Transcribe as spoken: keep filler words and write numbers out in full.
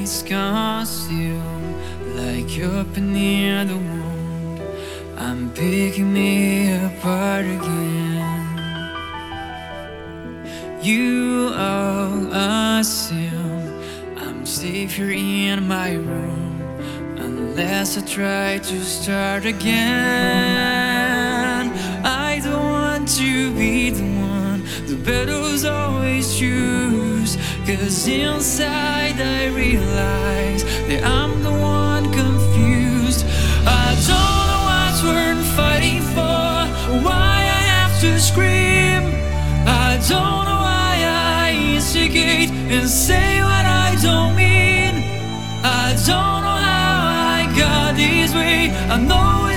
it's concealed, like you're near the wound. I'm picking me apart again. You all assume I'm safe here in my room, unless I try to start again. I don't want to be the one the battles always choose, 'cause inside I realize that I'm the one confused. I don't know what's worth fighting for, why I have to scream. I don't know why I instigate and say what I don't mean. I don't know how I got this way, I know